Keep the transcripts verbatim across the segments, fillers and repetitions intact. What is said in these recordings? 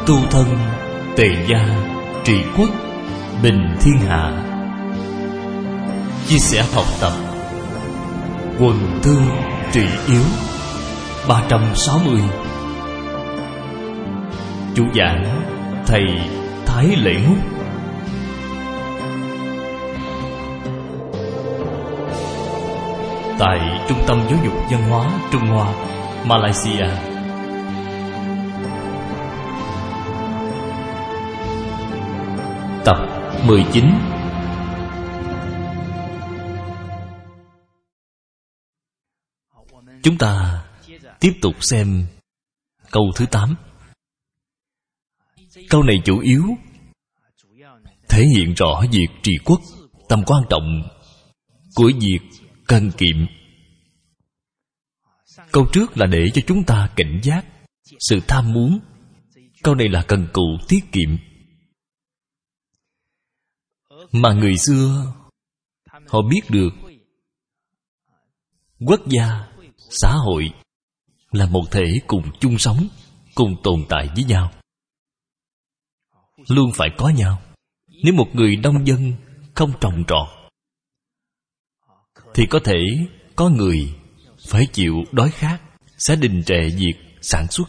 tu thân, tề gia, trị quốc, bình thiên hạ. Chia sẻ học tập quần thương trị yếu ba trăm sáu mươi. Chủ giảng thầy Thái Lễ Ngúc. Tại Trung tâm Giáo dục Văn hóa Trung Hoa, Malaysia. Tập mười chín. Chúng ta tiếp tục xem câu thứ tám. Câu này chủ yếu thể hiện rõ việc trị quốc, tầm quan trọng của việc cần kiệm. Câu trước là để cho chúng ta cảnh giác sự tham muốn. Câu này là cần cù tiết kiệm. Mà người xưa họ biết được quốc gia, xã hội là một thể cùng chung sống, cùng tồn tại với nhau, luôn phải có nhau. Nếu một người nông dân không trồng trọt thì có thể có người phải chịu đói khát, sẽ đình trệ việc sản xuất.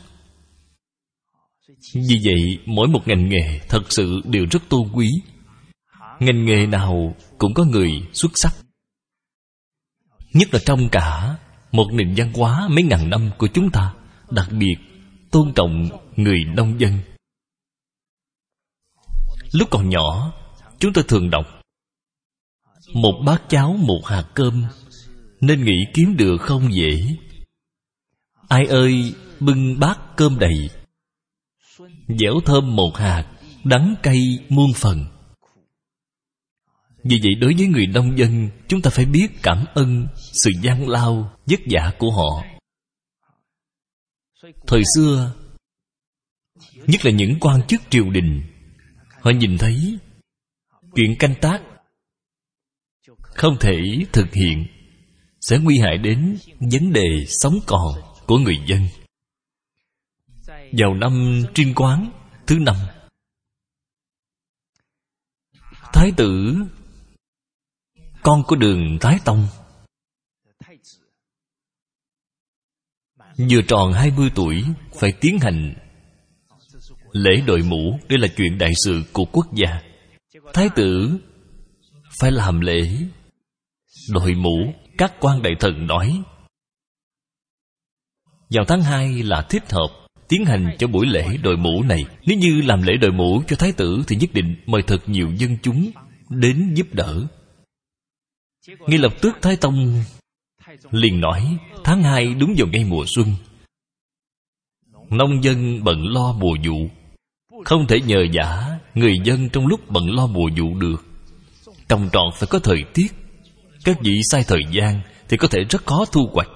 Vì vậy mỗi một ngành nghề thật sự đều rất tôn quý. Ngành nghề nào cũng có người xuất sắc. Nhất là trong cả một nền văn hóa mấy ngàn năm của chúng ta, đặc biệt tôn trọng người nông dân. Lúc còn nhỏ, chúng tôi thường đọc: một bát cháo, một hạt cơm, nên nghĩ kiếm được không dễ. Ai ơi bưng bát cơm đầy, dẻo thơm một hạt, đắng cay muôn phần. Vì vậy đối với người nông dân, chúng ta phải biết cảm ơn sự gian lao, vất vả của họ. Thời xưa, nhất là những quan chức triều đình, họ nhìn thấy chuyện canh tác không thể thực hiện, sẽ nguy hại đến vấn đề sống còn của người dân. Vào năm Trinh Quán thứ năm, Thái tử con của Đường Thái Tông vừa tròn hai mươi tuổi, phải tiến hành lễ đội mũ. Đây là chuyện đại sự của quốc gia. Thái tử phải làm lễ đội mũ. Các quan đại thần nói vào tháng hai là thích hợp tiến hành cho buổi lễ đội mũ này. Nếu như làm lễ đội mũ cho thái tử thì nhất định mời thật nhiều dân chúng đến giúp đỡ. Ngay lập tức Thái Tông liền nói tháng hai đúng vào ngay mùa xuân, nông dân bận lo mùa vụ, không thể nhờ vả người dân trong lúc bận lo mùa vụ được. Trồng trọt phải có thời tiết. Các vị sai thời gian thì có thể rất khó thu hoạch.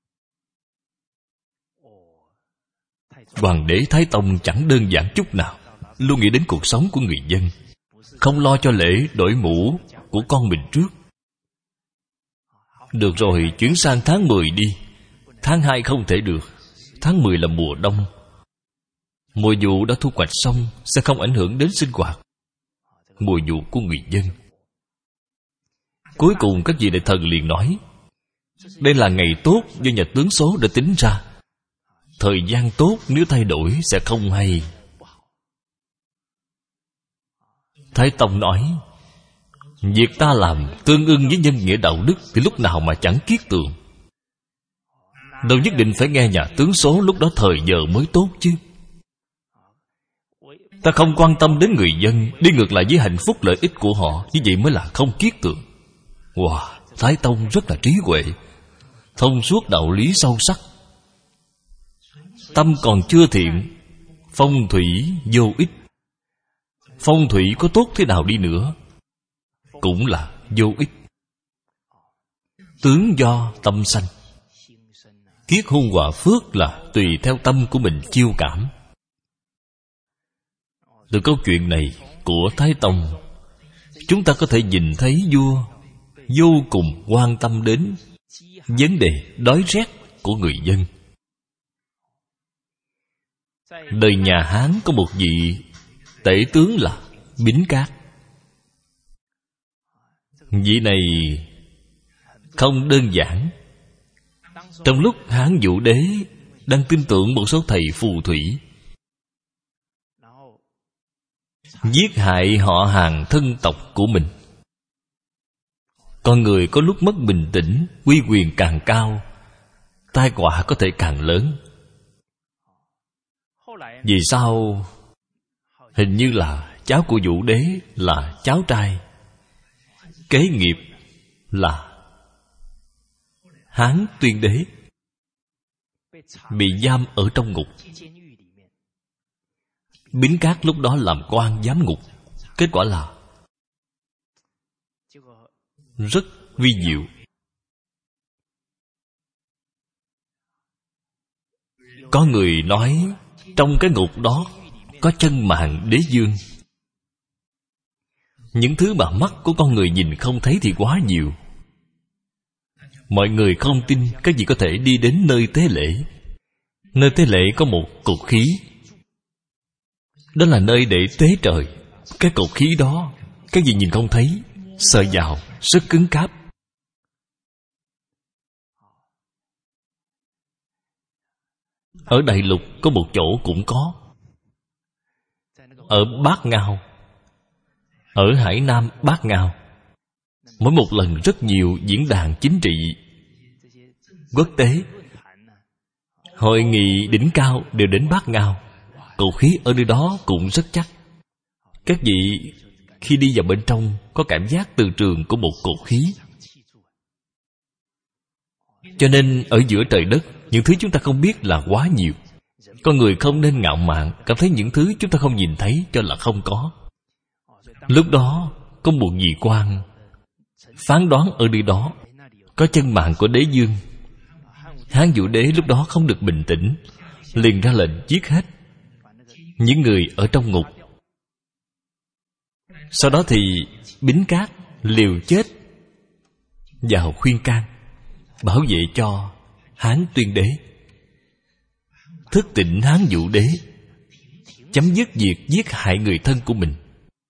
Hoàng đế Thái Tông chẳng đơn giản chút nào, luôn nghĩ đến cuộc sống của người dân, không lo cho lễ đổi mũ của con mình trước. Được rồi, chuyển sang tháng mười đi. Tháng hai không thể được. Tháng mười là mùa đông, mùa vụ đã thu hoạch xong, sẽ không ảnh hưởng đến sinh hoạt, mùa vụ của người dân. Cuối cùng các vị đại thần liền nói đây là ngày tốt do nhà tướng số đã tính ra. Thời gian tốt nếu thay đổi sẽ không hay. Thái Tông nói việc ta làm tương ưng với nhân nghĩa đạo đức thì lúc nào mà chẳng kiết tường. Đâu nhất định phải nghe nhà tướng số, lúc đó thời giờ mới tốt chứ. Ta không quan tâm đến người dân, đi ngược lại với hạnh phúc lợi ích của họ, như vậy mới là không kiết tường. Wow, Thái Tông rất là trí huệ, thông suốt đạo lý sâu sắc. Tâm còn chưa thiện, phong thủy vô ích. Phong thủy có tốt thế nào đi nữa cũng là vô ích. Tướng do tâm sanh. Kiết hung họa phước là tùy theo tâm của mình chiêu cảm. Từ câu chuyện này của Thái Tông, chúng ta có thể nhìn thấy vua vô cùng quan tâm đến vấn đề đói rét của người dân. Đời nhà Hán có một vị tể tướng là Bính Cát. Vị này không đơn giản. Trong lúc Hán Vũ Đế đang tin tưởng một số thầy phù thủy, giết hại họ hàng thân tộc của mình, con người có lúc mất bình tĩnh, uy quyền càng cao, tai họa có thể càng lớn. Vì sao hình như là cháu của Vũ Đế là cháu trai, kế nghiệp là Hán Tuyên Đế, bị giam ở trong ngục. Bính Cát lúc đó làm quan giám ngục, kết quả là rất vi diệu. Có người nói trong cái ngục đó có chân mạng đế dương. Những thứ mà mắt của con người nhìn không thấy thì quá nhiều. Mọi người không tin cái gì có thể đi đến nơi tế lễ. Nơi tế lễ có một cột khí, đó là nơi để tế trời. Cái cột khí đó, cái gì nhìn không thấy, sờ vào rất cứng cáp. Ở Đại Lục có một chỗ cũng có. Ở Bát Ngao, ở Hải Nam Bát Ngao, mỗi một lần rất nhiều diễn đàn chính trị quốc tế, hội nghị đỉnh cao đều đến Bát Ngao. Cột khí ở nơi đó cũng rất chắc. Các vị khi đi vào bên trong có cảm giác từ trường của một cột khí. Cho nên ở giữa trời đất, những thứ chúng ta không biết là quá nhiều. Con người không nên ngạo mạn, cảm thấy những thứ chúng ta không nhìn thấy cho là không có. Lúc đó có một vị quan phán đoán ở nơi đó có chân mạng của đế dương. Hán Vũ Đế lúc đó không được bình tĩnh, liền ra lệnh giết hết những người ở trong ngục. Sau đó thì Bính Cát liều chết vào khuyên can, bảo vệ cho Hán Tuyên Đế, thức tỉnh Hán Vũ Đế, chấm dứt việc giết hại người thân của mình.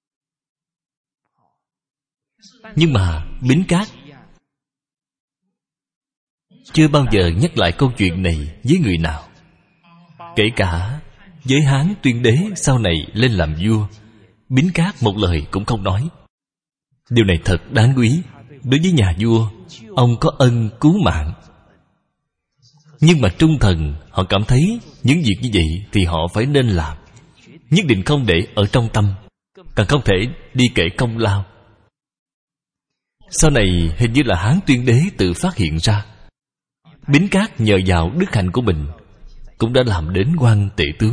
Nhưng mà Bính Cát chưa bao giờ nhắc lại câu chuyện này với người nào. Kể cả với Hán Tuyên Đế sau này lên làm vua, Bính Cát một lời cũng không nói. Điều này thật đáng quý. Đối với nhà vua, ông có ân cứu mạng. Nhưng mà trung thần, họ cảm thấy những việc như vậy thì họ phải nên làm, nhất định không để ở trong tâm, càng không thể đi kể công lao. Sau này hình như là Hán Tuyên Đế tự phát hiện ra, Bính Cát nhờ vào đức hạnh của mình cũng đã làm đến quan tể tướng.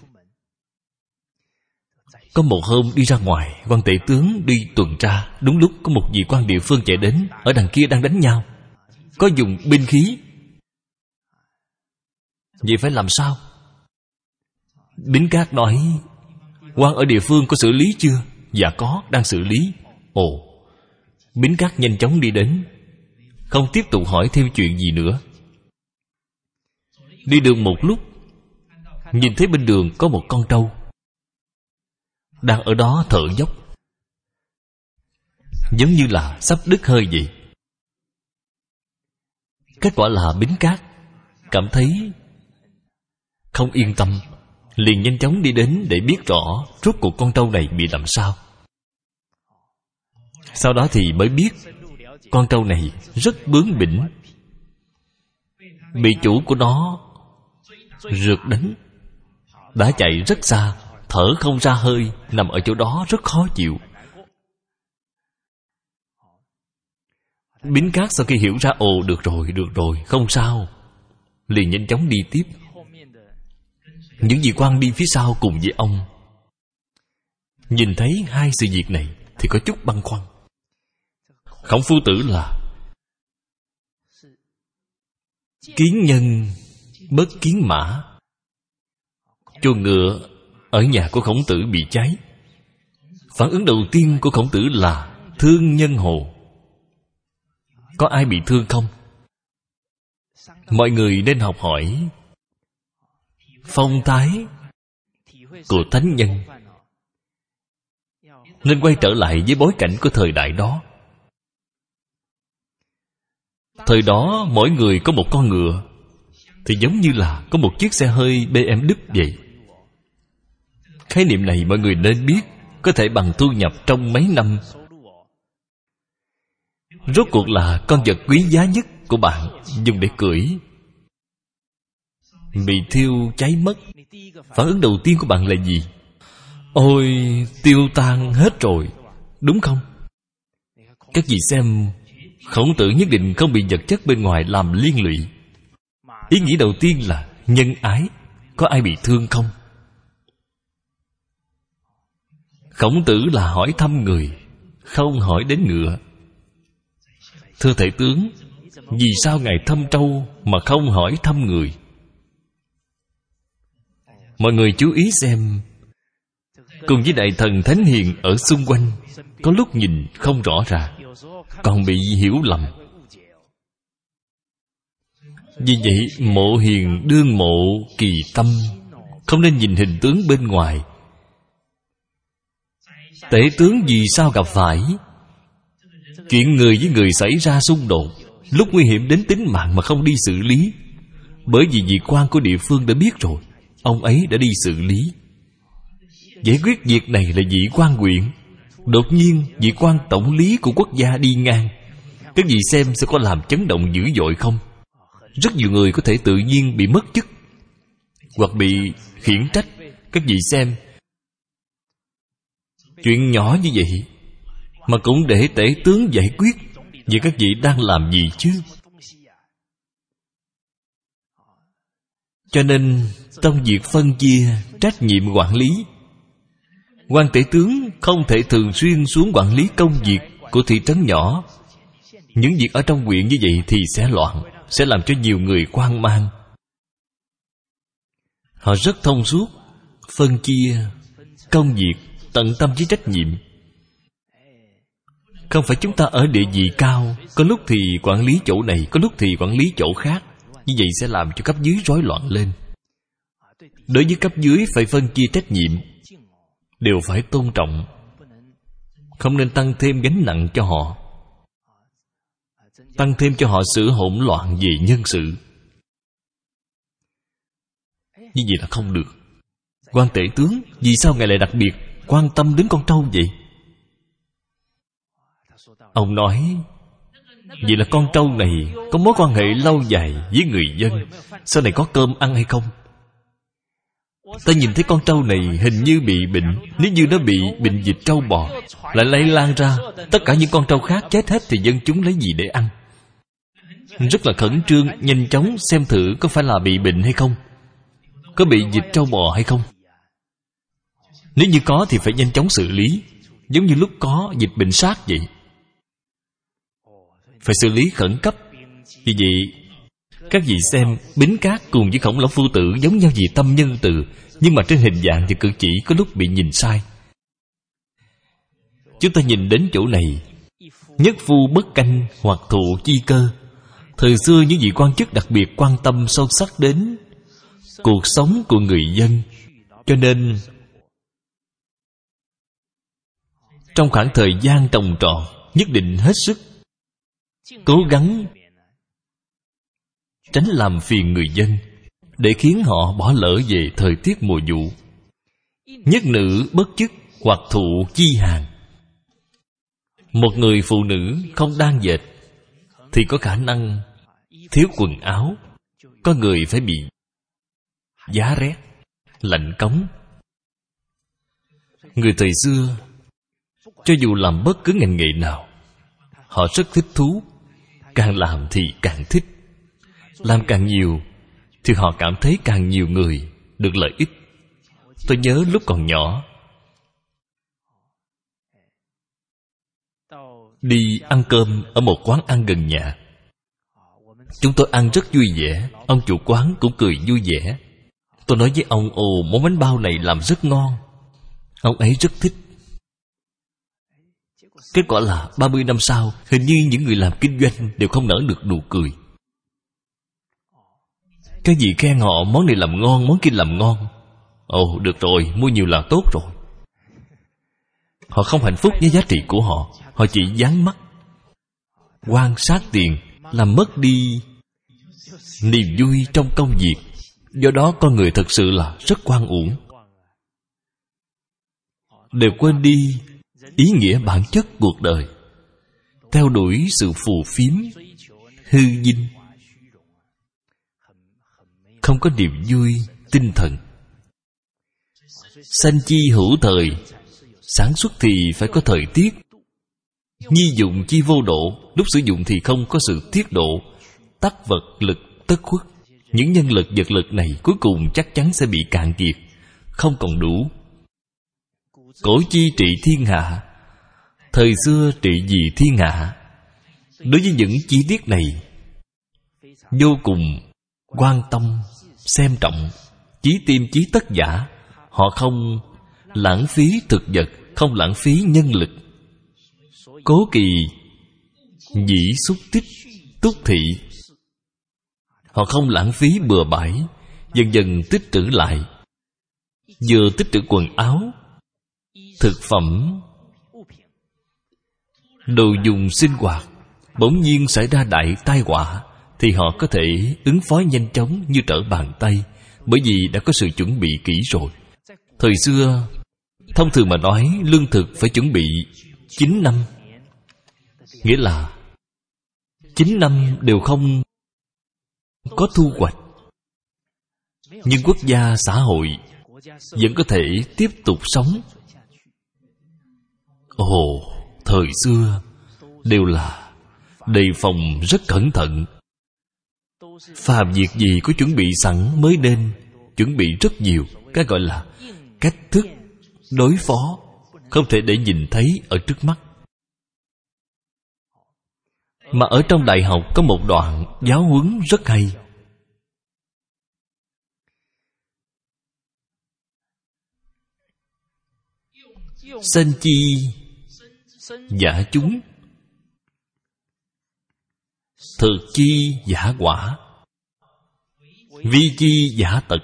Có một hôm đi ra ngoài, quan tể tướng đi tuần tra, đúng lúc có một vị quan địa phương chạy đến. Ở đằng kia đang đánh nhau, có dùng binh khí. Vậy phải làm sao? Bính Cát nói, quan ở địa phương có xử lý chưa? Dạ có, đang xử lý. Ồ. Bính Cát nhanh chóng đi đến, không tiếp tục hỏi thêm chuyện gì nữa. Đi đường một lúc, nhìn thấy bên đường có một con trâu đang ở đó thở dốc, giống như là sắp đứt hơi vậy. Kết quả là Bính Cát cảm thấy không yên tâm, liền nhanh chóng đi đến để biết rõ rốt cuộc con trâu này bị làm sao. Sau đó thì mới biết con trâu này rất bướng bỉnh, bị chủ của nó rượt đánh, đã chạy rất xa, thở không ra hơi, nằm ở chỗ đó rất khó chịu. Bính Cát sau khi hiểu ra, ồ được rồi, được rồi, không sao, liền nhanh chóng đi tiếp. Những vị quan đi phía sau cùng với ông nhìn thấy hai sự việc này thì có chút băn khoăn. Khổng Phu Tử là kiến nhân bất kiến mã. Chuồng ngựa ở nhà của Khổng Tử bị cháy, phản ứng đầu tiên của Khổng Tử là thương nhân hồ. Có ai bị thương không? Mọi người nên học hỏi phong thái của thánh nhân, nên quay trở lại với bối cảnh của thời đại đó. Thời đó mỗi người có một con ngựa, thì giống như là có một chiếc xe hơi bê em vê vậy. Khái niệm này mọi người nên biết, có thể bằng thu nhập trong mấy năm. Rốt cuộc là con vật quý giá nhất của bạn dùng để cưỡi bị thiêu cháy mất. Phản ứng đầu tiên của bạn là gì? Ôi, tiêu tan hết rồi, đúng không? Các vị xem, Khổng Tử nhất định không bị vật chất bên ngoài làm liên lụy. Ý nghĩ đầu tiên là nhân ái. Có ai bị thương không? Khổng Tử là hỏi thăm người, không hỏi đến ngựa. Thưa Tể tướng, vì sao Ngài thăm trâu mà không hỏi thăm người? Mọi người chú ý xem, cùng với đại thần thánh hiền ở xung quanh, có lúc nhìn không rõ ràng, còn bị hiểu lầm. Vì vậy mộ hiền đương mộ kỳ tâm, không nên nhìn hình tướng bên ngoài. Tể tướng vì sao gặp phải chuyện người với người xảy ra xung đột, lúc nguy hiểm đến tính mạng mà không đi xử lý? Bởi vì vị quan của địa phương đã biết rồi, ông ấy đã đi xử lý. Giải quyết việc này là vị quan huyện, đột nhiên vị quan tổng lý của quốc gia đi ngang, các vị xem sẽ có làm chấn động dữ dội không? Rất nhiều người có thể tự nhiên bị mất chức hoặc bị khiển trách. Các vị xem, chuyện nhỏ như vậy mà cũng để tể tướng giải quyết, vậy các vị đang làm gì chứ? Cho nên trong việc phân chia trách nhiệm quản lý, quan tể tướng không thể thường xuyên xuống quản lý công việc của thị trấn nhỏ. Những việc ở trong huyện như vậy thì sẽ loạn, sẽ làm cho nhiều người hoang mang. Họ rất thông suốt, phân chia công việc, tận tâm với trách nhiệm. Không phải chúng ta ở địa vị cao, có lúc thì quản lý chỗ này, có lúc thì quản lý chỗ khác. Như vậy sẽ làm cho cấp dưới rối loạn lên. Đối với cấp dưới phải phân chia trách nhiệm, đều phải tôn trọng, không nên tăng thêm gánh nặng cho họ, tăng thêm cho họ sự hỗn loạn về nhân sự. Như vậy là không được. Quan tể tướng, vì sao Ngài lại đặc biệt quan tâm đến con trâu vậy? Ông nói, vậy là con trâu này có mối quan hệ lâu dài với người dân, sau này có cơm ăn hay không? Ta nhìn thấy con trâu này hình như bị bệnh. Nếu như nó bị bệnh dịch trâu bò, lại lây lan ra, tất cả những con trâu khác chết hết, thì dân chúng lấy gì để ăn? Rất là khẩn trương, nhanh chóng xem thử có phải là bị bệnh hay không, có bị dịch trâu bò hay không. Nếu như có thì phải nhanh chóng xử lý, giống như lúc có dịch bệnh SARS vậy, phải xử lý khẩn cấp. Vì vậy các vị xem, Bính Cát cùng với Khổng Lão Phu Tử giống nhau vì tâm nhân từ, nhưng mà trên hình dạng thì cử chỉ có lúc bị nhìn sai. Chúng ta nhìn đến chỗ này, nhất phu bất canh hoặc thụ chi cơ. Thời xưa những vị quan chức đặc biệt quan tâm sâu sắc đến cuộc sống của người dân, cho nên trong khoảng thời gian trồng trọt nhất định hết sức cố gắng tránh làm phiền người dân, để khiến họ bỏ lỡ về thời tiết mùa vụ. Nhất nữ bất chức hoặc thụ chi hàng. Một người phụ nữ không đan dệt thì có khả năng thiếu quần áo, có người phải bị giá rét, lạnh cống. Người thời xưa, cho dù làm bất cứ ngành nghề nào, họ rất thích thú. Càng làm thì càng thích, làm càng nhiều thì họ cảm thấy càng nhiều người được lợi ích. Tôi nhớ lúc còn nhỏ, đi ăn cơm ở một quán ăn gần nhà. Chúng tôi ăn rất vui vẻ, ông chủ quán cũng cười vui vẻ. Tôi nói với ông, ồ, món bánh bao này làm rất ngon. Ông ấy rất thích. Kết quả là ba mươi năm sau, hình như những người làm kinh doanh đều không nở được nụ cười. Cái gì khen họ món này làm ngon, món kia làm ngon, Ồ, được rồi, mua nhiều là tốt rồi. Họ không hạnh phúc với giá trị của họ. Họ chỉ dán mắt quan sát tiền, làm mất đi niềm vui trong công việc. Do đó con người thật sự là rất oan uổng, đều quên đi ý nghĩa bản chất cuộc đời, theo đuổi sự phù phiếm, hư vinh, không có niềm vui tinh thần. Sanh chi hữu thời, sản xuất thì phải có thời tiết. Nhi dụng chi vô độ, lúc sử dụng thì không có sự tiết độ. Tắc vật lực tất khuất. Những nhân lực vật lực này cuối cùng chắc chắn sẽ bị cạn kiệt, không còn đủ. Cổ chi trị thiên hạ, thời xưa trị vì thiên hạ. Đối với những chi tiết này vô cùng quan tâm, xem trọng, chí tim chí tất giả. Họ không lãng phí thực vật, không lãng phí nhân lực. Cố kỳ dĩ xúc tích túc thị. Họ không lãng phí bừa bãi, dần dần tích trữ lại. Vừa tích trữ quần áo, thực phẩm, đồ dùng sinh hoạt, bỗng nhiên xảy ra đại tai họa, thì họ có thể ứng phó nhanh chóng như trở bàn tay, bởi vì đã có sự chuẩn bị kỹ rồi. Thời xưa, thông thường mà nói, lương thực phải chuẩn bị chín năm. Nghĩa là chín năm đều không có thu hoạch, nhưng quốc gia xã hội vẫn có thể tiếp tục sống. Ồ, thời xưa đều là đề phòng rất cẩn thận. Phàm việc gì có chuẩn bị sẵn mới nên, chuẩn bị rất nhiều. Cái gọi là cách thức đối phó, không thể để nhìn thấy ở trước mắt. Mà ở trong đại học có một đoạn giáo huấn rất hay. Sanh chi giả chúng, thực chi giả quả, vi chi giả tật.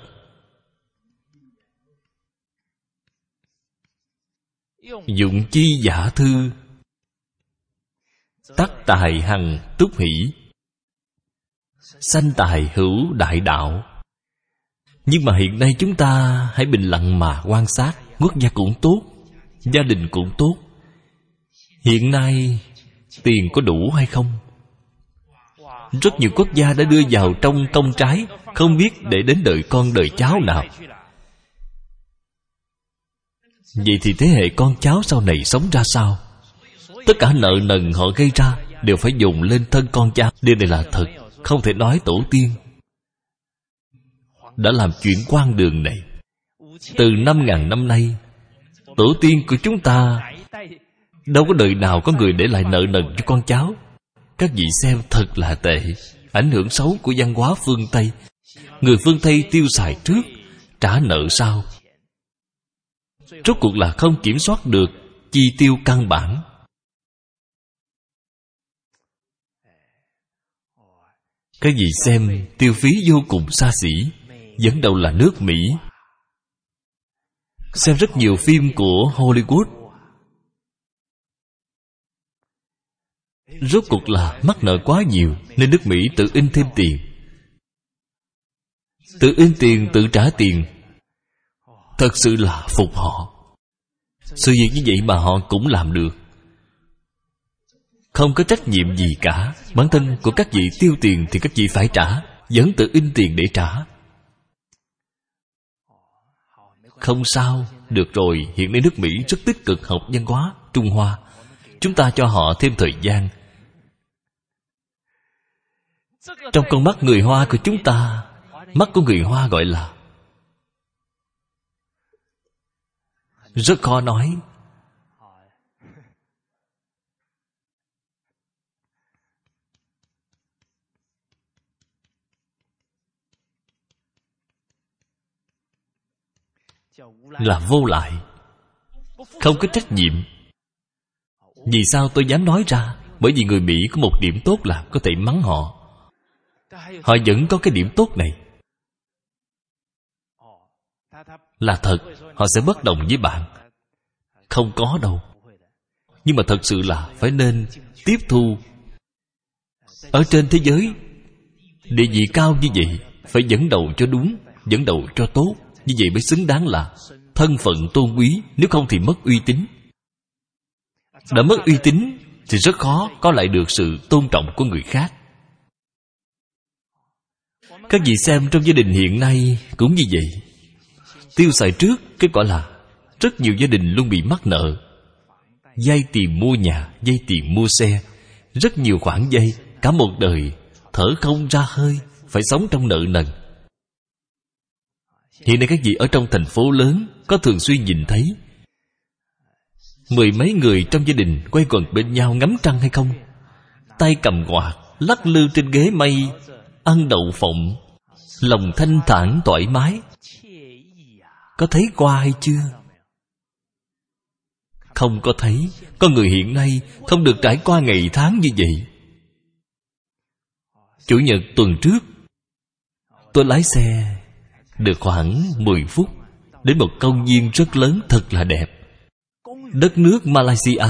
Dụng chi giả thư, tắc tài hằng túc hỷ. Sanh tài hữu đại đạo. Nhưng mà hiện nay chúng ta hãy bình lặng mà quan sát. Quốc gia cũng tốt, gia đình cũng tốt. Hiện nay tiền có đủ hay không? Rất nhiều quốc gia đã đưa vào trong công trái, không biết để đến đời con đời cháu nào. Vậy thì thế hệ con cháu sau này sống ra sao? Tất cả nợ nần họ gây ra đều phải dùng lên thân con cháu. Điều này là thật, không thể nói tổ tiên đã làm chuyện quan đường này. Từ năm ngàn năm nay, tổ tiên của chúng ta đâu có đời nào có người để lại nợ nần cho con cháu. Các vị xem thật là tệ. Ảnh hưởng xấu của văn hóa phương Tây. Người phương Tây tiêu xài trước, trả nợ sau. Rốt cuộc là không kiểm soát được chi tiêu căn bản. Cái gì xem tiêu phí vô cùng xa xỉ. Dẫn đầu là nước Mỹ. Xem rất nhiều phim của Hollywood, rốt cuộc là mắc nợ quá nhiều, nên nước Mỹ tự in thêm tiền. Tự in tiền, tự trả tiền. Thật sự là phục họ. Sự việc như vậy mà họ cũng làm được, không có trách nhiệm gì cả. Bản thân của các vị tiêu tiền thì các vị phải trả, vẫn tự in tiền để trả. Không sao, được rồi. Hiện nay nước Mỹ rất tích cực học văn hóa Trung Hoa. Chúng ta cho họ thêm thời gian. Trong con mắt người Hoa của chúng ta, mắt của người Hoa gọi là rất khó nói. Là vô lại, không có trách nhiệm. Vì sao tôi dám nói ra? Bởi vì người Mỹ có một điểm tốt là có thể mắng họ. Họ vẫn có cái điểm tốt này. là thật, họ sẽ bất đồng với bạn. Không có đâu. Nhưng mà thật sự là phải nên tiếp thu. Ở trên thế giới, địa vị cao như vậy, phải dẫn đầu cho đúng, dẫn đầu cho tốt. Như vậy mới xứng đáng là thân phận tôn quý. Nếu không thì mất uy tín. Đã mất uy tín thì rất khó có lại được sự tôn trọng của người khác. Các vị xem trong gia đình hiện nay cũng như vậy. Tiêu xài trước, kết quả là rất nhiều gia đình luôn bị mắc nợ. Vay tiền mua nhà, vay tiền mua xe, rất nhiều khoản vay. Cả một đời thở không ra hơi, phải sống trong nợ nần. Hiện nay các vị ở trong thành phố lớn có thường xuyên nhìn thấy mười mấy người trong gia đình quay quần bên nhau ngắm trăng hay không? Tay cầm quạt, lắc lư trên ghế mây, ăn đậu phộng, lòng thanh thản thoải mái. Có thấy qua hay chưa? Không có thấy. Con người hiện nay không được trải qua ngày tháng như vậy. Chủ nhật tuần trước, tôi lái xe được khoảng mười phút đến một công viên rất lớn, thật là đẹp. Đất nước Malaysia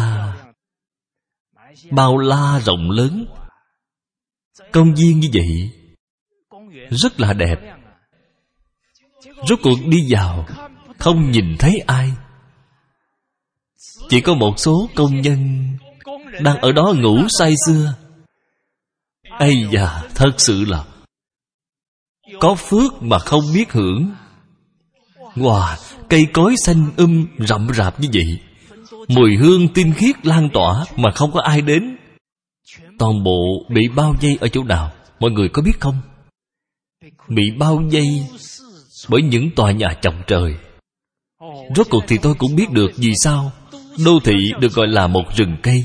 bao la rộng lớn. Công viên như vậy rất là đẹp. Rốt cuộc đi vào không nhìn thấy ai. Chỉ có một số công nhân đang ở đó ngủ say sưa. Ây da, thật sự là có phước mà không biết hưởng. Wow, cây cối xanh um rậm rạp như vậy, mùi hương tinh khiết lan tỏa mà không có ai đến. Toàn bộ bị bao vây ở chỗ nào, mọi người có biết không? Bị bao vây bởi những tòa nhà chọc trời. Rốt cuộc thì tôi cũng biết được vì sao đô thị được gọi là một rừng cây.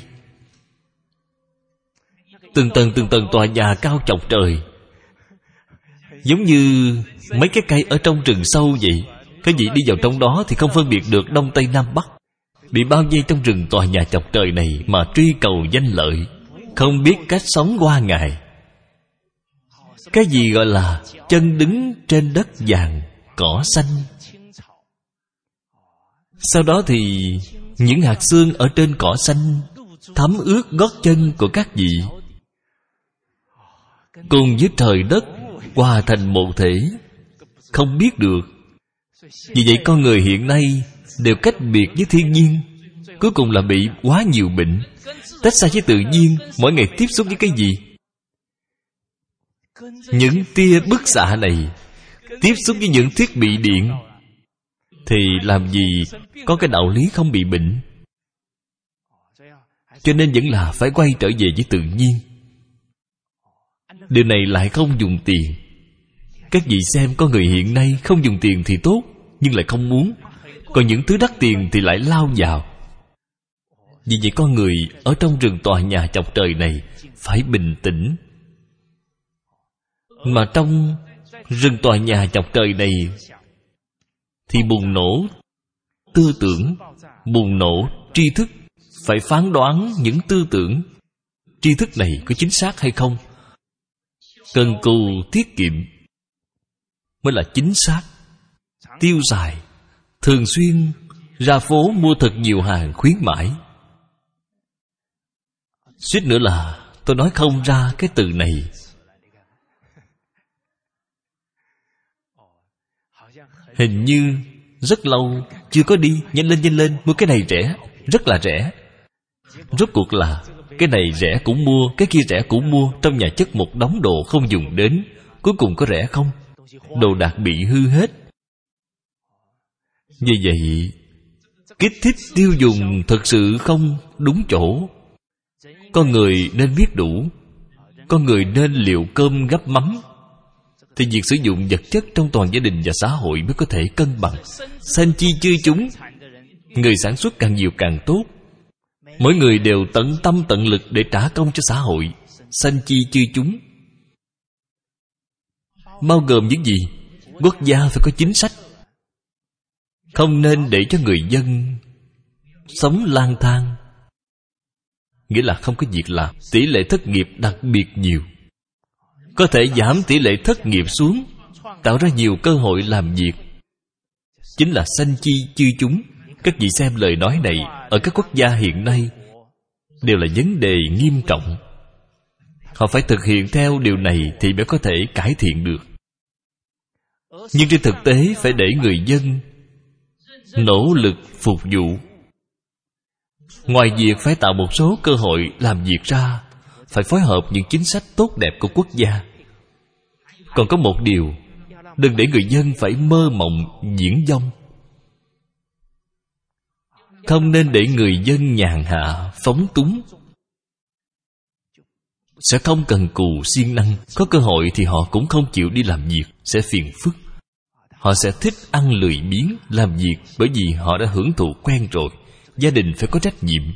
Từng tầng từng tầng tòa nhà cao chọc trời, giống như mấy cái cây ở trong rừng sâu vậy. Cái gì đi vào trong đó thì không phân biệt được đông tây nam bắc. Bị bao vây trong rừng tòa nhà chọc trời này mà truy cầu danh lợi, không biết cách sống qua ngày. Cái gì gọi là chân đứng trên đất vàng cỏ xanh. Sau đó thì những hạt xương ở trên cỏ xanh thấm ướt gót chân của các vị, cùng với trời đất hòa thành một thể, không biết được. Vì vậy con người hiện nay đều cách biệt với thiên nhiên, cuối cùng là bị quá nhiều bệnh. Tách xa với tự nhiên, mỗi ngày tiếp xúc với cái gì? Những tia bức xạ này, tiếp xúc với những thiết bị điện, thì làm gì có cái đạo lý không bị bệnh. Cho nên vẫn là phải quay trở về với tự nhiên. Điều này lại không dùng tiền. Các vị xem, có người hiện nay không dùng tiền thì tốt, nhưng lại không muốn. Còn những thứ đắt tiền thì lại lao vào. Vì vậy con người ở trong rừng tòa nhà chọc trời này phải bình tĩnh. Mà trong rừng tòa nhà chọc trời này thì bùng nổ tư tưởng, bùng nổ tri thức. Phải phán đoán những tư tưởng, tri thức này có chính xác hay không. Cần cù tiết kiệm mới là chính xác. Tiêu xài, thường xuyên ra phố mua thật nhiều hàng khuyến mãi. Suýt nữa là tôi nói không ra cái từ này. Hình như rất lâu chưa có đi. Nhanh lên nhanh lên, mua cái này rẻ, rất là rẻ. Rốt cuộc là cái này rẻ cũng mua, cái kia rẻ cũng mua. Trong nhà chất một đống đồ không dùng đến, cuối cùng có rẻ không? Đồ đạc bị hư hết. Vì vậy kích thích tiêu dùng thật sự không đúng chỗ. Con người nên biết đủ. Con người nên liệu cơm gắp mắm. Thì việc sử dụng vật chất trong toàn gia đình và xã hội mới có thể cân bằng. Sanh chi chư chúng, người sản xuất càng nhiều càng tốt. Mỗi người đều tận tâm tận lực để trả công cho xã hội. Sanh chi chư chúng bao gồm những gì? Quốc gia phải có chính sách, không nên để cho người dân sống lang thang. Nghĩa là không có việc làm. Tỷ lệ thất nghiệp đặc biệt nhiều. Có thể giảm tỷ lệ thất nghiệp xuống, tạo ra nhiều cơ hội làm việc. chính là sanh chi chư chúng. Các vị xem lời nói này ở các quốc gia hiện nay đều là vấn đề nghiêm trọng. Họ phải thực hiện theo điều này thì mới có thể cải thiện được. Nhưng trên thực tế phải để người dân nỗ lực phục vụ. Ngoài việc phải tạo một số cơ hội làm việc ra, phải phối hợp những chính sách tốt đẹp của quốc gia. Còn có một điều, đừng để người dân phải mơ mộng viển vông. Không nên để người dân nhàn hạ, phóng túng. Sẽ không cần cù siêng năng. Có cơ hội thì họ cũng không chịu đi làm việc, sẽ phiền phức. Họ sẽ thích ăn lười biếng làm việc, bởi vì họ đã hưởng thụ quen rồi. Gia đình phải có trách nhiệm.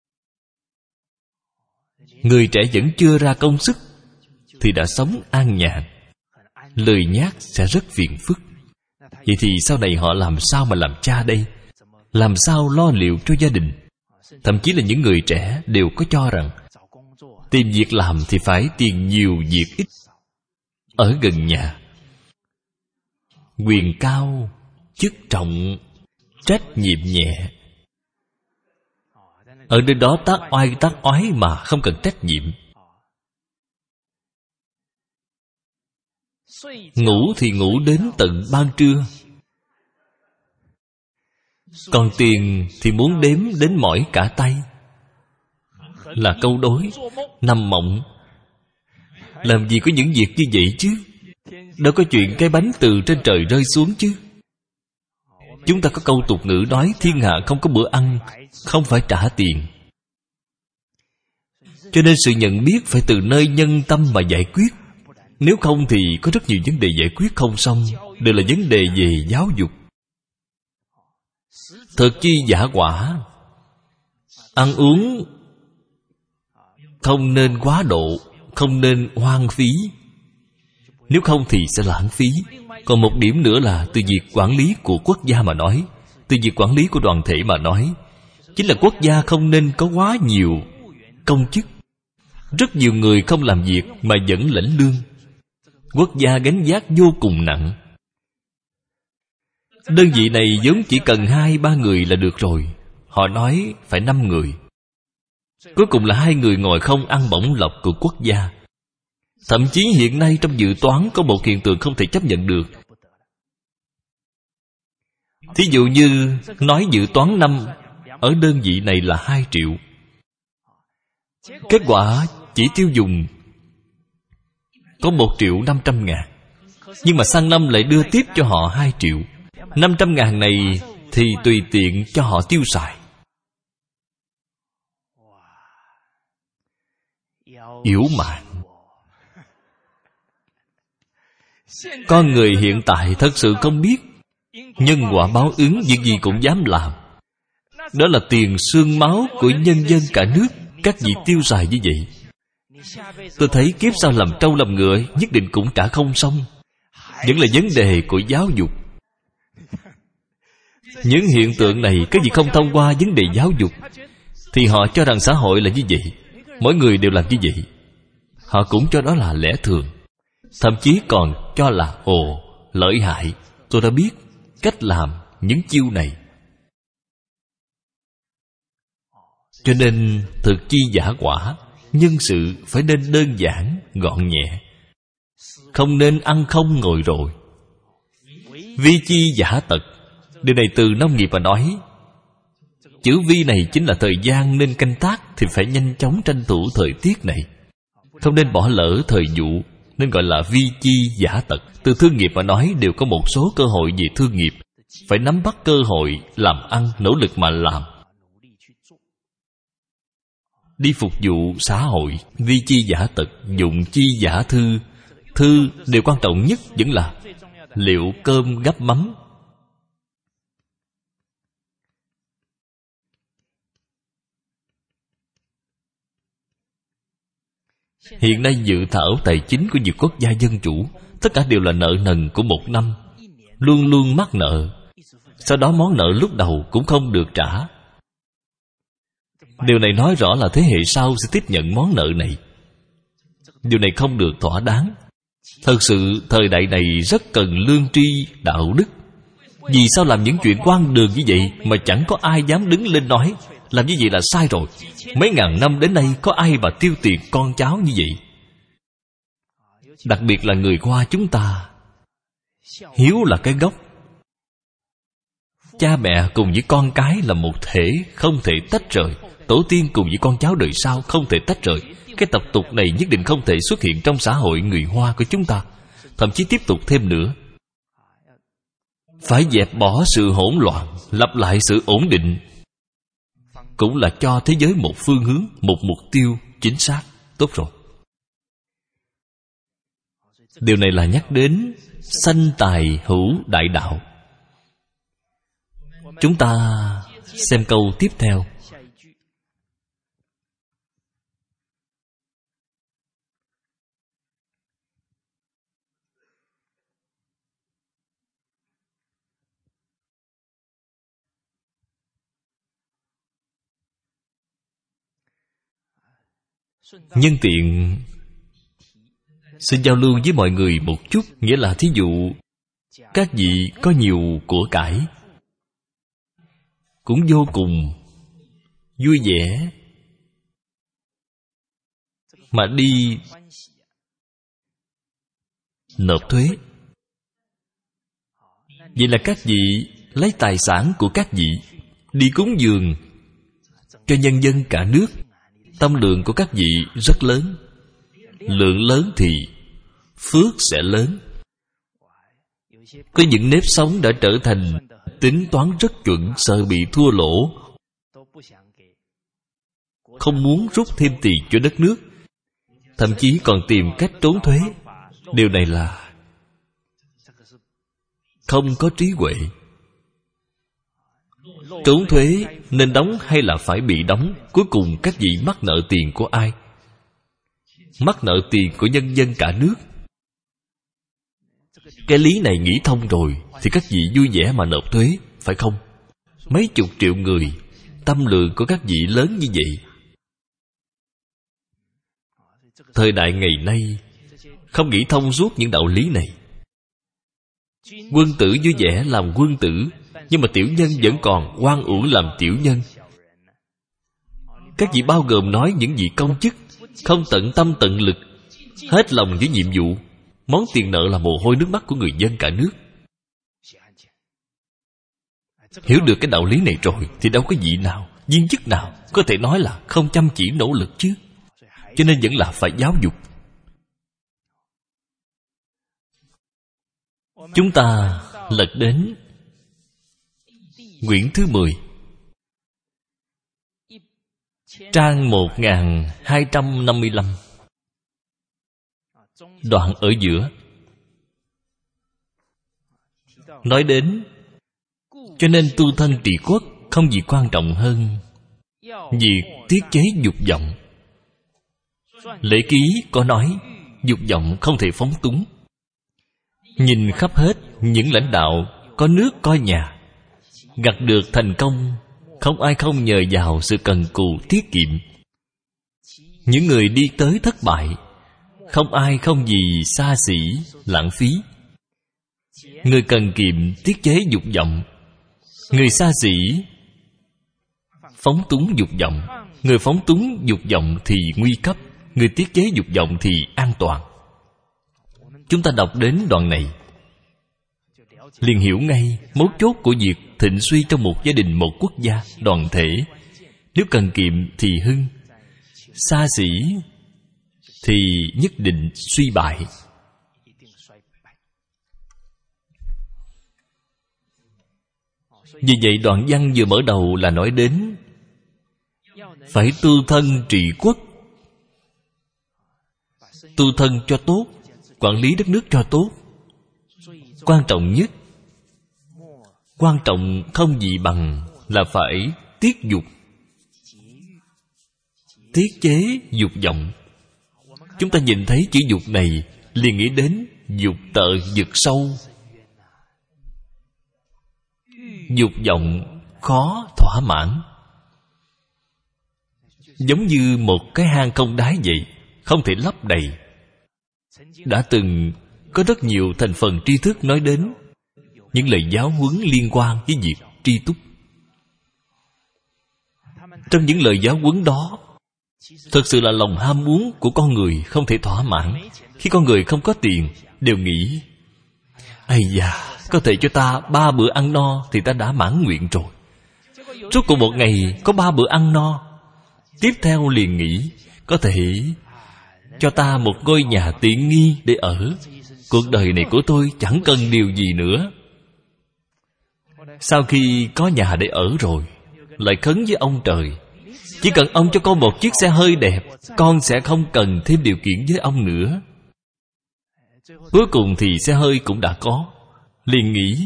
Người trẻ vẫn chưa ra công sức thì đã sống an nhàn, lười nhác sẽ rất phiền phức. Vậy thì sau này họ làm sao mà làm cha đây? Làm sao lo liệu cho gia đình? Thậm chí là những người trẻ đều có cho rằng tìm việc làm thì phải tiền nhiều việc ít, ở gần nhà, quyền cao chức trọng, trách nhiệm nhẹ. Ở nơi đó tác oai tác oái mà không cần trách nhiệm. Ngủ thì ngủ đến tận ban trưa, còn tiền thì muốn đếm đến mỏi cả tay. Là câu đối, nằm mộng. Làm gì có những việc như vậy chứ? Đâu có chuyện cái bánh từ trên trời rơi xuống chứ. Chúng ta có câu tục ngữ nói thiên hạ không có bữa ăn không phải trả tiền. Cho nên sự nhận biết phải từ nơi nhân tâm mà giải quyết. Nếu không thì có rất nhiều vấn đề giải quyết không xong, đều là vấn đề về giáo dục. Thực chi giả quả. Ăn uống không nên quá độ, không nên hoang phí. Nếu không thì sẽ lãng phí. Còn một điểm nữa là từ việc quản lý của quốc gia mà nói, từ việc quản lý của đoàn thể mà nói, chính là quốc gia không nên có quá nhiều công chức. Rất nhiều người không làm việc mà vẫn lãnh lương. Quốc gia gánh vác vô cùng nặng. Đơn vị này vốn chỉ cần hai ba người là được rồi, họ nói phải năm người. Cuối cùng là hai người ngồi không ăn bổng lộc của quốc gia. Thậm chí hiện nay trong dự toán có một hiện tượng không thể chấp nhận được. Thí dụ như nói dự toán năm ở đơn vị này là hai triệu. Kết quả chỉ tiêu dùng có một triệu năm trăm ngàn. Nhưng mà sang năm lại đưa tiếp cho họ hai triệu. Năm trăm ngàn này thì tùy tiện cho họ tiêu xài. Yếu mạng. Con người hiện tại thật sự không biết nhân quả báo ứng, việc gì cũng dám làm. Đó là tiền xương máu của nhân dân cả nước. Các vị tiêu xài như vậy, tôi thấy kiếp sau làm trâu làm ngựa nhất định cũng trả không xong. Vẫn là vấn đề của giáo dục. Những hiện tượng này các vị không thông qua vấn đề giáo dục thì họ cho rằng xã hội là như vậy, mỗi người đều làm như vậy. Họ cũng cho đó là lẽ thường, thậm chí còn cho là ồ, lợi hại. Tôi đã biết cách làm những chiêu này. Cho nên thực chi giả quả, nhân sự phải nên đơn giản, gọn nhẹ. Không nên ăn không ngồi rồi. Vi chi giả tật. Điều này từ nông nghiệp mà nói. Chữ vi này chính là thời gian nên canh tác thì phải nhanh chóng tranh thủ thời tiết này. Không nên bỏ lỡ thời vụ, nên gọi là vi chi giả tật. Từ thương nghiệp mà nói đều có một số cơ hội về thương nghiệp. Phải nắm bắt cơ hội làm ăn, nỗ lực mà làm. Đi phục vụ xã hội, vi chi giả tật, dụng chi giả thư. Thư, điều quan trọng nhất vẫn là liệu cơm gắp mắm. Hiện nay dự thảo tài chính của nhiều quốc gia dân chủ, tất cả đều là nợ nần của một năm, luôn luôn mắc nợ. Sau đó món nợ lúc đầu cũng không được trả. Điều này nói rõ là thế hệ sau sẽ tiếp nhận món nợ này. Điều này không được thỏa đáng. Thật sự thời đại này rất cần lương tri đạo đức. Vì sao làm những chuyện hoang đường như vậy mà chẳng có ai dám đứng lên nói làm như vậy là sai rồi? Mấy ngàn năm đến nay có ai mà tiêu tiền con cháu như vậy? Đặc biệt là người Hoa chúng ta, hiếu là cái gốc. Cha mẹ cùng với con cái là một thể, không thể tách rời. Tổ tiên cùng với con cháu đời sau không thể tách rời. Cái tập tục này nhất định không thể xuất hiện trong xã hội người Hoa của chúng ta. Thậm chí tiếp tục thêm nữa, phải dẹp bỏ sự hỗn loạn, lập lại sự ổn định, cũng là cho thế giới một phương hướng, một mục tiêu chính xác. Tốt rồi. Điều này là nhắc đến sanh tài hữu đại đạo. Chúng ta xem câu tiếp theo. Nhân tiện xin giao lưu với mọi người một chút. Nghĩa là thí dụ các vị có nhiều của cải, cũng vô cùng vui vẻ mà đi nộp thuế. Vậy là các vị lấy tài sản của các vị đi cúng dường cho nhân dân cả nước. Tâm lượng của các vị rất lớn. Lượng lớn thì phước sẽ lớn. Có những nếp sống đã trở thành tính toán rất chuẩn, sợ bị thua lỗ, không muốn rút thêm tiền cho đất nước, thậm chí còn tìm cách trốn thuế. Điều này là không có trí huệ. Trốn thuế nên đóng hay là phải bị đóng? Cuối cùng các vị mắc nợ tiền của ai? Mắc nợ tiền của nhân dân cả nước. Cái lý này nghĩ thông rồi thì các vị vui vẻ mà nộp thuế, phải không? Mấy chục triệu người, tâm lượng của các vị lớn như vậy. Thời đại ngày nay không nghĩ thông suốt những đạo lý này. Quân tử vui vẻ làm quân tử, nhưng mà tiểu nhân vẫn còn oan uổng làm tiểu nhân. Các vị bao gồm nói những vị công chức không tận tâm tận lực, hết lòng với nhiệm vụ. Món tiền nợ là mồ hôi nước mắt của người dân cả nước. Hiểu được cái đạo lý này rồi thì đâu có vị nào, viên chức nào có thể nói là không chăm chỉ nỗ lực chứ. Cho nên vẫn là phải giáo dục. Chúng ta lật đến quyển thứ mười, trang một nghìn hai trăm năm mươi lăm, đoạn ở giữa nói đến cho nên tu thân trị quốc không gì quan trọng hơn việc tiết chế dục vọng. Lễ ký có nói dục vọng không thể phóng túng. Nhìn khắp hết những lãnh đạo có nước có nhà gặt được thành công, không ai không nhờ vào sự cần cù tiết kiệm. Những người đi tới thất bại, không ai không vì xa xỉ lãng phí. Người cần kiệm tiết chế dục vọng, người xa xỉ phóng túng dục vọng. Người phóng túng dục vọng thì nguy cấp, người tiết chế dục vọng thì an toàn. Chúng ta đọc đến đoạn này liền hiểu ngay mấu chốt của việc thịnh suy trong một gia đình, một quốc gia, đoàn thể. Nếu cần kiệm thì hưng, xa xỉ thì nhất định suy bại. Vì vậy đoạn văn vừa mở đầu là nói đến phải tu thân trị quốc. Tu thân cho tốt, quản lý đất nước cho tốt. Quan trọng nhất, quan trọng không gì bằng là phải tiết dục, tiết chế dục vọng. Chúng ta nhìn thấy chữ dục này liền nghĩ đến dục tợ vực sâu. Dục vọng khó thỏa mãn, giống như một cái hang không đáy vậy, không thể lấp đầy. Đã từng có rất nhiều thành phần tri thức nói đến những lời giáo huấn liên quan với việc tri túc. Trong những lời giáo huấn đó, thực sự là lòng ham muốn của con người không thể thỏa mãn. Khi con người không có tiền, đều nghĩ: ây da, có thể cho ta ba bữa ăn no thì ta đã mãn nguyện rồi. Rốt cuộc một ngày có ba bữa ăn no, tiếp theo liền nghĩ: có thể cho ta một ngôi nhà tiện nghi để ở. Cuộc đời này của tôi chẳng cần điều gì nữa. Sau khi có nhà để ở rồi, lại khấn với ông trời: chỉ cần ông cho con một chiếc xe hơi đẹp, con sẽ không cần thêm điều kiện với ông nữa. Cuối cùng thì xe hơi cũng đã có. Liền nghĩ: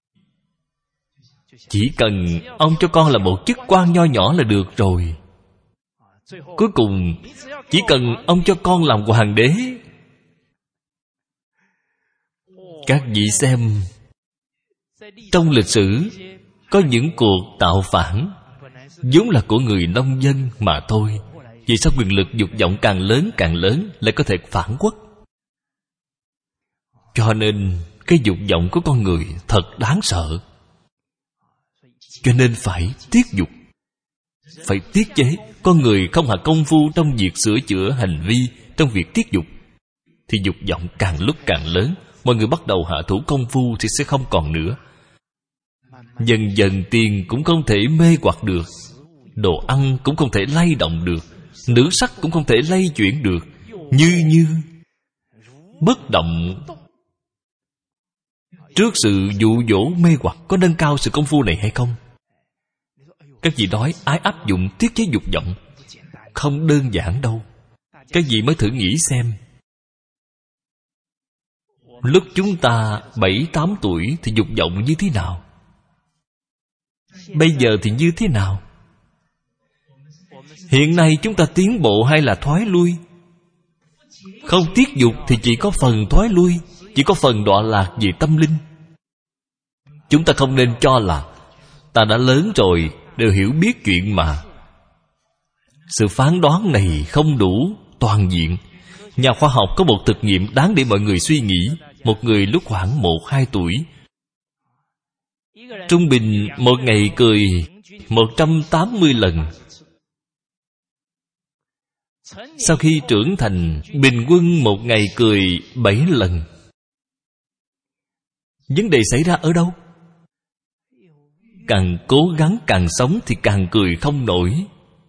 chỉ cần ông cho con là một chức quan nho nhỏ là được rồi. Cuối cùng chỉ cần ông cho con làm hoàng đế. Các vị xem, trong lịch sử có những cuộc tạo phản vốn là của người nông dân mà thôi. Vì sao quyền lực dục vọng càng lớn càng lớn lại có thể phản quốc? Cho nên cái dục vọng của con người thật đáng sợ. Cho nên phải tiết dục, phải tiết chế. Con người không hạ công phu trong việc sửa chữa hành vi, trong việc tiết dục, thì dục vọng càng lúc càng lớn. Mọi người bắt đầu hạ thủ công phu thì sẽ không còn nữa. Dần dần tiền cũng không thể mê hoặc được, đồ ăn cũng không thể lay động được, nữ sắc cũng không thể lay chuyển được. Như như bất động. Trước sự dụ dỗ mê hoặc có nâng cao sự công phu này hay không? Các vị nói ái áp dụng tiết chế dục vọng, không đơn giản đâu. Các vị mới thử nghĩ xem, lúc chúng ta bảy tám tuổi thì dục vọng như thế nào? Bây giờ thì như thế nào? Hiện nay chúng ta tiến bộ hay là thoái lui? Không tiết dục thì chỉ có phần thoái lui, chỉ có phần đọa lạc về tâm linh. Chúng ta không nên cho là ta đã lớn rồi, đều hiểu biết chuyện mà. Sự phán đoán này không đủ toàn diện. Nhà khoa học có một thực nghiệm đáng để mọi người suy nghĩ. Một người lúc khoảng một hai tuổi, trung bình một ngày cười một trăm tám mươi lần. Sau khi trưởng thành, bình quân một ngày cười bảy lần. Vấn đề xảy ra ở đâu? Càng cố gắng càng sống thì càng cười không nổi.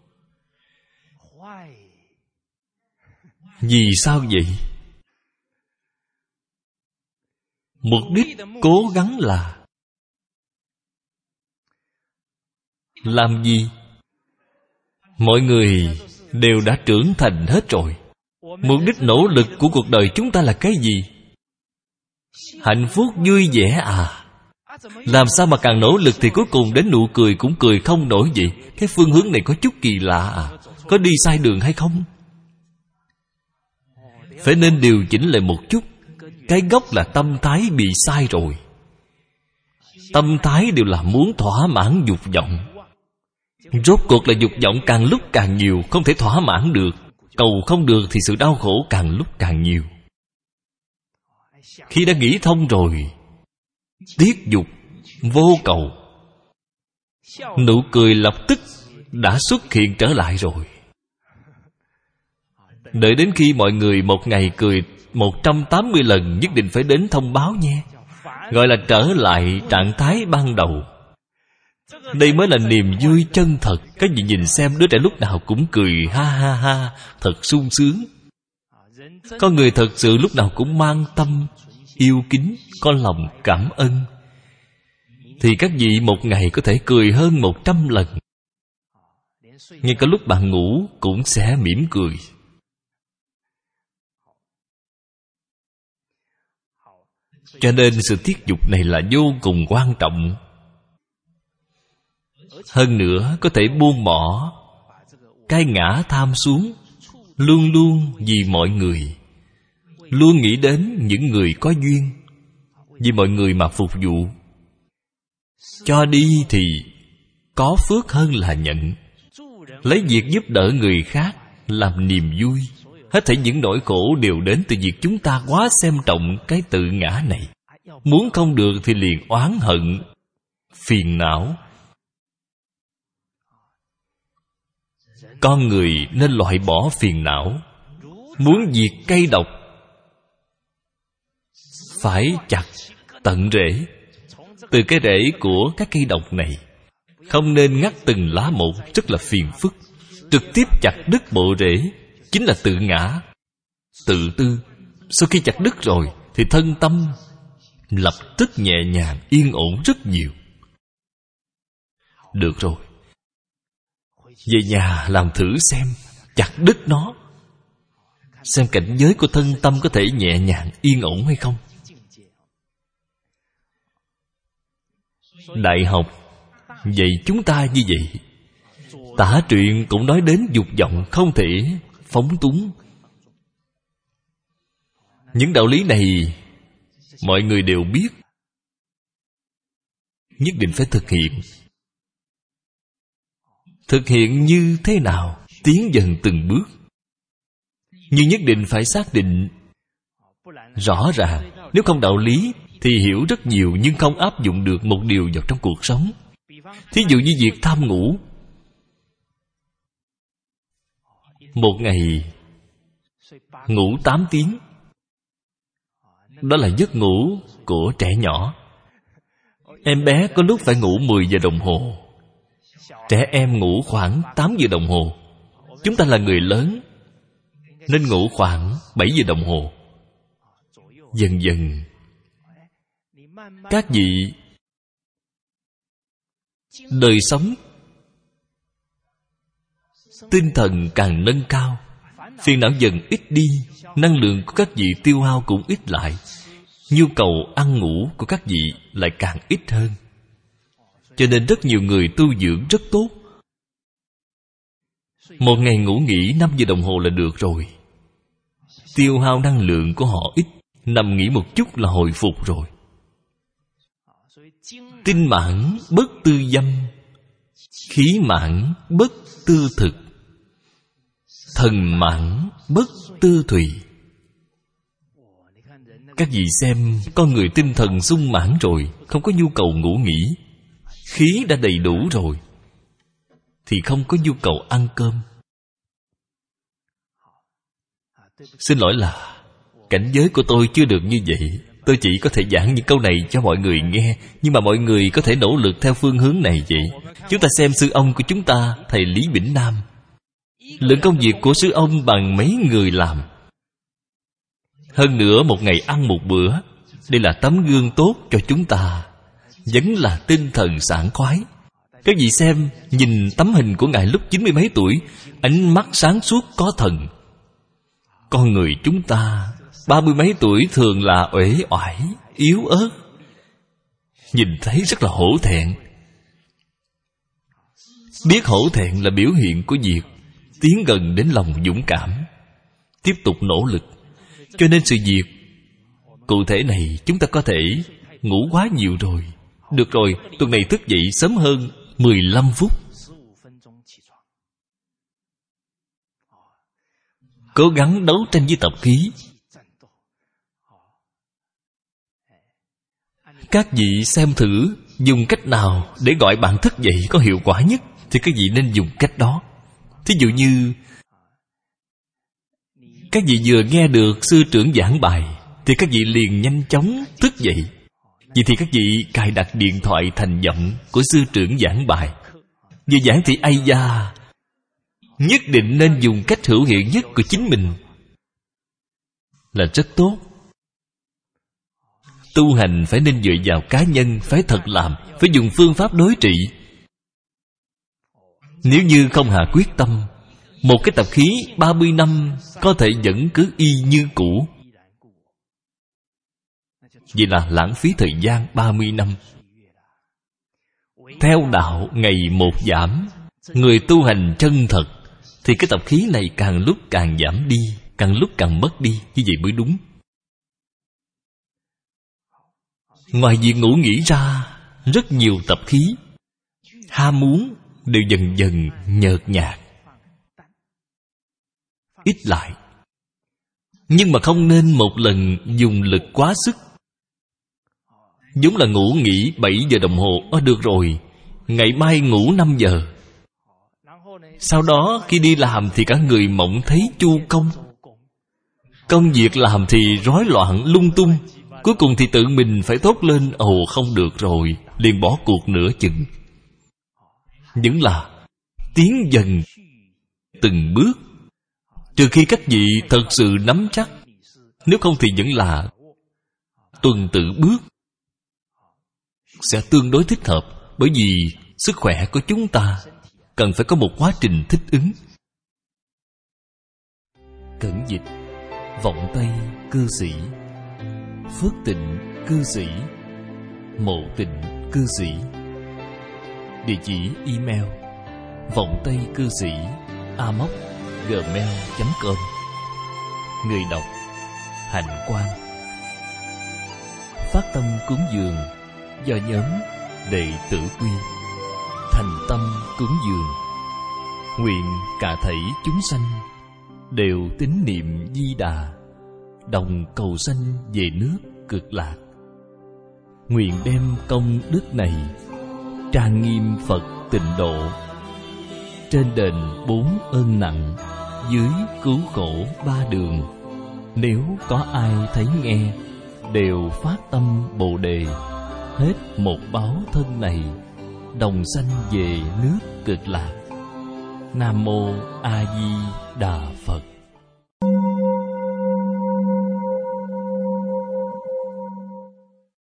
Vì sao vậy? Mục đích cố gắng là làm gì? Mọi người đều đã trưởng thành hết rồi. Mục đích nỗ lực của cuộc đời chúng ta là cái gì? Hạnh phúc vui vẻ à? Làm sao mà càng nỗ lực thì cuối cùng đến nụ cười cũng cười không nổi vậy? Cái phương hướng này có chút kỳ lạ à? Có đi sai đường hay không? Phải nên điều chỉnh lại một chút. Cái gốc là tâm thái bị sai rồi. Tâm thái đều là muốn thỏa mãn dục vọng. Rốt cuộc là dục vọng càng lúc càng nhiều, không thể thỏa mãn được. Cầu không được thì sự đau khổ càng lúc càng nhiều. Khi đã nghĩ thông rồi, tiết dục, vô cầu, nụ cười lập tức đã xuất hiện trở lại rồi. Đợi đến khi mọi người một ngày cười một trăm tám mươi lần, nhất định phải đến thông báo nha. Gọi là trở lại trạng thái ban đầu. Đây mới là niềm vui chân thật. Các vị nhìn xem, đứa trẻ lúc nào cũng cười ha ha ha, thật sung sướng. Con người thật sự lúc nào cũng mang tâm yêu kính, có lòng cảm ơn, thì các vị một ngày có thể cười hơn một trăm lần. Ngay cả lúc bạn ngủ cũng sẽ mỉm cười. Cho nên sự tiết dục này là vô cùng quan trọng. Hơn nữa có thể buông bỏ cái ngã tham xuống. Luôn luôn vì mọi người, luôn nghĩ đến những người có duyên, vì mọi người mà phục vụ. Cho đi thì có phước hơn là nhận. Lấy việc giúp đỡ người khác làm niềm vui. Hết thảy những nỗi khổ đều đến từ việc chúng ta quá xem trọng cái tự ngã này. Muốn không được thì liền oán hận, phiền não. Con người nên loại bỏ phiền não. Muốn diệt cây độc, phải chặt tận rễ. Từ cái rễ của các cây độc này, không nên ngắt từng lá một, rất là phiền phức. Trực tiếp chặt đứt bộ rễ chính là tự ngã, tự tư. Sau khi chặt đứt rồi thì thân tâm lập tức nhẹ nhàng, yên ổn rất nhiều. Được rồi, về nhà làm thử xem, chặt đứt nó, xem cảnh giới của thân tâm có thể nhẹ nhàng, yên ổn hay không. Đại học dạy chúng ta như vậy. Tả truyện cũng nói đến dục vọng không thể phóng túng. Những đạo lý này mọi người đều biết, nhất định phải thực hiện. Thực hiện như thế nào? Tiến dần từng bước. Nhưng nhất định phải xác định rõ ràng. Nếu không đạo lý thì hiểu rất nhiều nhưng không áp dụng được một điều vào trong cuộc sống. Thí dụ như việc tham ngủ. Một ngày ngủ tám tiếng, đó là giấc ngủ của trẻ nhỏ. Em bé có lúc phải ngủ mười giờ đồng hồ, trẻ em ngủ khoảng tám giờ đồng hồ. Chúng ta là người lớn nên ngủ khoảng bảy giờ đồng hồ. Dần dần các vị đời sống tinh thần càng nâng cao, phiền não dần ít đi, năng lượng của các vị tiêu hao cũng ít lại, nhu cầu ăn ngủ của các vị lại càng ít hơn. Cho nên rất nhiều người tu dưỡng rất tốt. Một ngày ngủ nghỉ năm giờ đồng hồ là được rồi. Tiêu hao năng lượng của họ ít, nằm nghỉ một chút là hồi phục rồi. Tinh mãn bất tư dâm, khí mãn bất tư thực, thần mãn bất tư thùy. Các vị xem, con người tinh thần sung mãn rồi, không có nhu cầu ngủ nghỉ, khí đã đầy đủ rồi, thì không có nhu cầu ăn cơm. Xin lỗi là cảnh giới của tôi chưa được như vậy. Tôi chỉ có thể giảng những câu này cho mọi người nghe, nhưng mà mọi người có thể nỗ lực theo phương hướng này vậy. Chúng ta xem sư ông của chúng ta, thầy Lý Bỉnh Nam. Lượng công việc của sư ông bằng mấy người làm. Hơn nữa một ngày ăn một bữa. Đây là tấm gương tốt cho chúng ta, vẫn là tinh thần sảng khoái. Các vị xem, nhìn tấm hình của Ngài lúc chín mươi mấy tuổi, ánh mắt sáng suốt có thần. Con người chúng ta ba mươi mấy tuổi thường là uể oải, yếu ớt, nhìn thấy rất là hổ thẹn. Biết hổ thẹn là biểu hiện của việc tiến gần đến lòng dũng cảm, tiếp tục nỗ lực. Cho nên sự việc cụ thể này chúng ta có thể ngủ quá nhiều rồi. Được rồi, tuần này thức dậy sớm hơn mười lăm phút. Cố gắng đấu tranh với tập khí. Các vị xem thử dùng cách nào để gọi bạn thức dậy có hiệu quả nhất, thì các vị nên dùng cách đó. Thí dụ như các vị vừa nghe được sư trưởng giảng bài thì các vị liền nhanh chóng thức dậy. Vậy thì các vị cài đặt điện thoại thành giọng của sư trưởng giảng bài. Vừa giảng thì ai da, nhất định nên dùng cách hữu hiệu nhất của chính mình là rất tốt. Tu hành phải nên dựa vào cá nhân, phải thật làm, phải dùng phương pháp đối trị. Nếu như không hạ quyết tâm, một cái tập khí ba mươi năm có thể vẫn cứ y như cũ. Vậy là lãng phí thời gian ba mươi năm. Theo đạo ngày một giảm, người tu hành chân thật thì cái tập khí này càng lúc càng giảm đi, càng lúc càng mất đi. Như vậy mới đúng. Ngoài việc ngủ nghỉ ra, rất nhiều tập khí ham muốn đều dần dần nhợt nhạt, ít lại. Nhưng mà không nên một lần dùng lực quá sức. Vốn là ngủ nghỉ bảy giờ đồng hồ. Ơ được rồi, ngày mai ngủ năm giờ. Sau đó khi đi làm thì cả người mộng thấy chu công. Công việc làm thì rối loạn lung tung. Cuối cùng thì tự mình phải thốt lên: ồ không được rồi, liền bỏ cuộc nửa chừng. Vẫn là tiến dần từng bước. Trừ khi các vị thật sự nắm chắc, nếu không thì vẫn là tuần tự bước, sẽ tương đối thích hợp. Bởi vì sức khỏe của chúng ta cần phải có một quá trình thích ứng. Cẩn dịch: Vọng Tây cư sĩ, Phước Tịnh cư sĩ, Mộ Tịnh cư sĩ. Địa chỉ email: vọng tây cư sĩ a m o c gmail chấm com. Người đọc: Hạnh Quang. Phát tâm cúng dường do nhóm Đệ Tử Quy. Thành tâm cúng dường, nguyện cả thảy chúng sanh đều tín niệm Di Đà, đồng cầu sanh về nước Cực Lạc. Nguyện đem công đức này trang nghiêm Phật Tịnh Độ, trên đền bốn ơn nặng, dưới cứu khổ ba đường. Nếu có ai thấy nghe, đều phát tâm Bồ Đề, hết một báo thân này, đồng sanh về nước Cực Lạc. Nam Mô A Di Đà Phật.